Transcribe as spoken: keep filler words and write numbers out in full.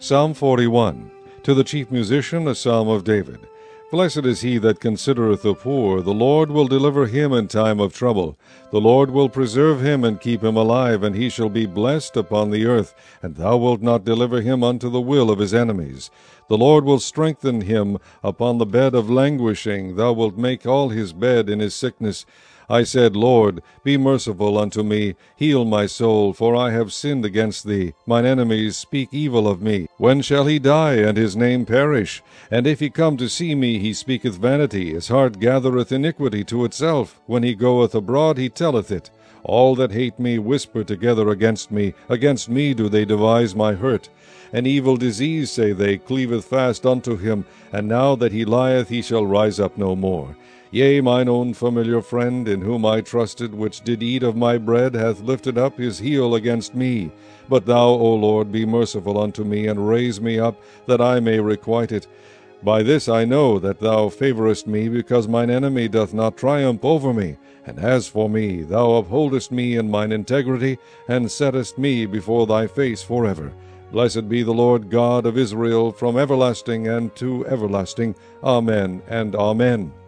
Psalm forty-one. To the chief musician, a psalm of David. Blessed is he that considereth the poor. The Lord will deliver him in time of trouble. The Lord will preserve him and keep him alive, and he shall be blessed upon the earth. And thou wilt not deliver him unto the will of his enemies. The Lord will strengthen him upon the bed of languishing. Thou wilt make all his bed in his sickness. I said, Lord, be merciful unto me, heal my soul, for I have sinned against thee. Mine enemies speak evil of me. When shall he die, and his name perish? And if he come to see me, he speaketh vanity. His heart gathereth iniquity to itself. When he goeth abroad, he telleth it. All that hate me whisper together against me. Against me do they devise my hurt. An evil disease, say they, cleaveth fast unto him, and now that he lieth he shall rise up no more. Yea, mine own familiar friend, in whom I trusted, which did eat of my bread, hath lifted up his heel against me. But thou, O Lord, be merciful unto me, and raise me up, that I may requite it. By this I know that thou favorest me, because mine enemy doth not triumph over me. And as for me, thou upholdest me in mine integrity, and settest me before thy face forever. Blessed be the Lord God of Israel, from everlasting and to everlasting. Amen and Amen.